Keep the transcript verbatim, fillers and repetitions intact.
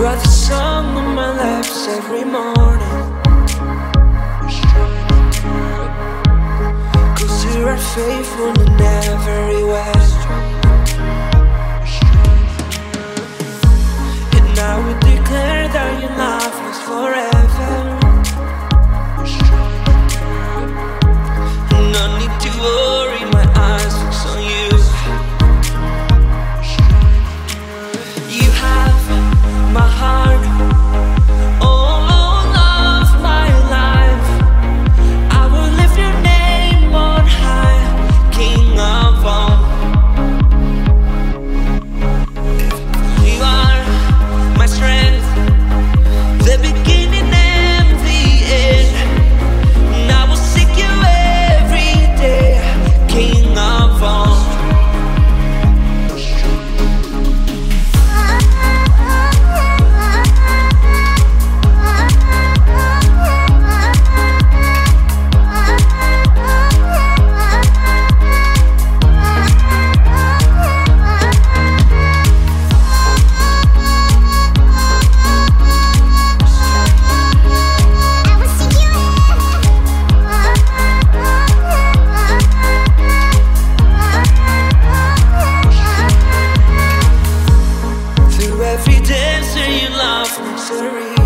are the song on my lips every morning. Cause you are faithful in every way. And I would declare that your love is forever. No need to worry, my eyes fix on you. You have my heart, all of my life. I will lift your name on high, King of all. You are my strength, the beginning and the end. And I will seek you every day, King of all. Every dancer you love, misery.